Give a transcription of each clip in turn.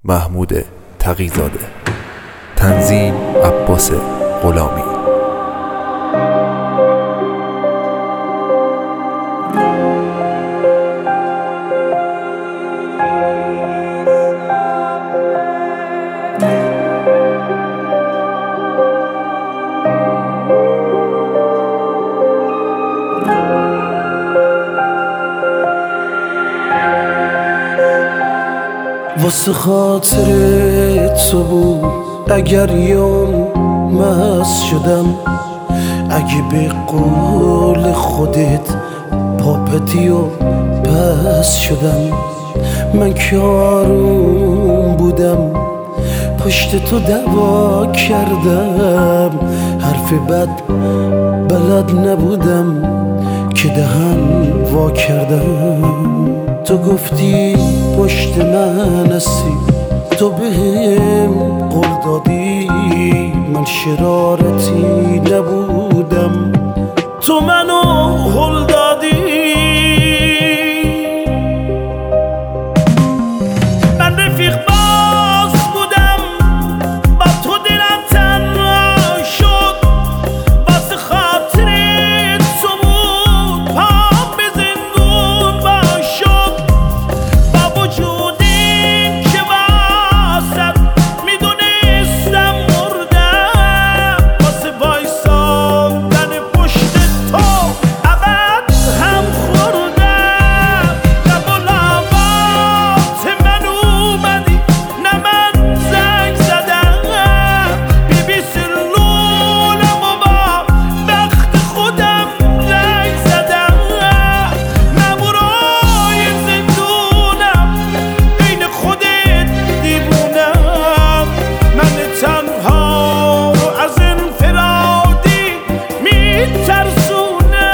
محمود تقی‌زاده. تنظیم عباس غلامی. واسه خاطر تو بود اگر یوم مست شدم، اگه به قول خودت پاپتی و پس شدم، من که آروم بودم پشت تو دعوا کردم، حرف بد بلد نبودم که دهن وا کردم. تو گفتی پشت من هستی، تو بهم قول دادی، من شرارتی نبودم، تو منو هل دادی. من رفیق باز بودم با تو، دلم تنها شد، واسه خاطر تو بود پام به زندون با شد. با وجود این که واسد میدونستم مردم، واسه وایسادن پشت تو ابد هم خوردم. لب و لبات من اومدی، نه من زنگ زدم، بی سلولم و با بخت خودم رنگ زدم. مامورای زندونم، عین خودت دیوونم، من تنها رو از انفرادی میترسونم.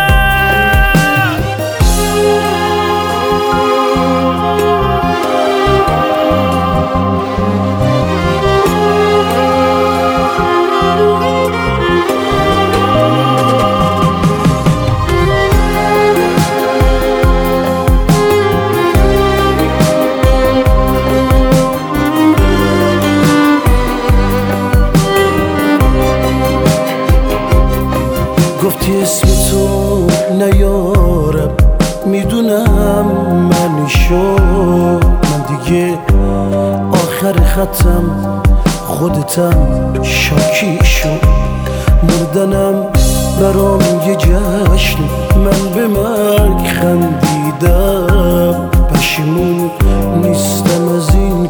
گفتی اسم تو نیارم، میدونم من شو، من دیگه آخر خطم، خودتم شاکی شو. مردنم برام یه جشن، من به مرگ خندیدم، پشیمون نیستم از این